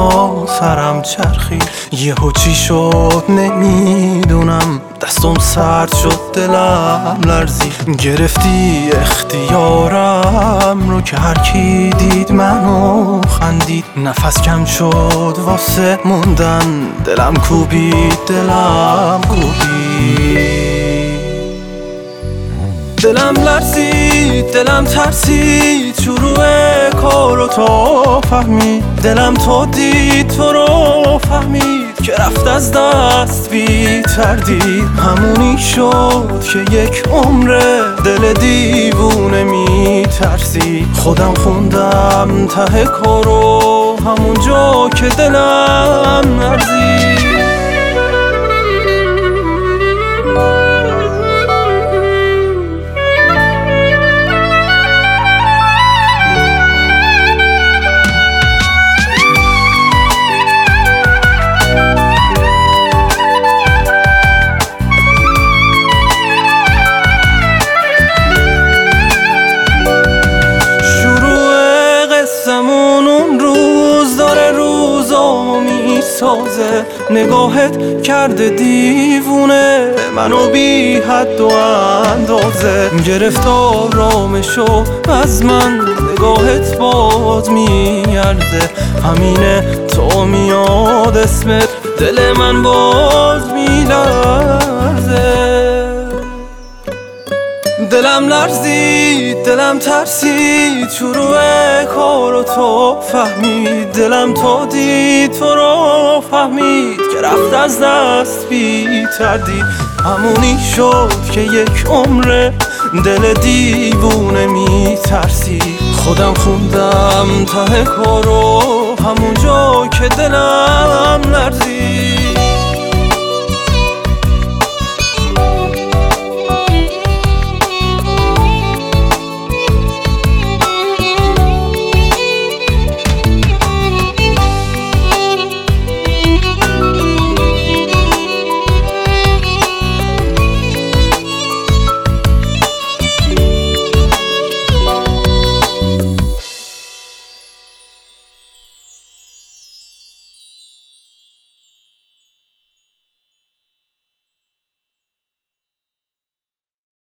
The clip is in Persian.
دنیا سرم چرخید. یهو چی شد نمیدونم، دستم سرد شد دلم لرزید. گرفتی اختیارم رو که هر کی دید منو خندید. نفس کم شد واسه موندن، دلم کوبید دلم کوبید. دلم لرزید دلم ترسید، شروع کارو تو فهمید. دلم تو دید تو رو فهمید که رفت از دست بی تردید. همونی شد که یک عمره دل دیوونه می ترسید. خودم خوندم ته کارو همون جا که دلم نرزید. سازه نگاهت کرده دیوونه منو بی حد و اندازه. گرفت آرامشو از من، نگاهت باز میارزه. همینه تو میاد اسمت، دل من باز میلرزه. دلم لرزید دلم ترسید، شروع کارو تو فهمید. دلم تو دید تو رو فهمید که رفت از دست بی تردید. همونی شد که یک عمره دل دیوونه می ترسید. خودم خوندم ته کارو همون جا که دلم لرزید.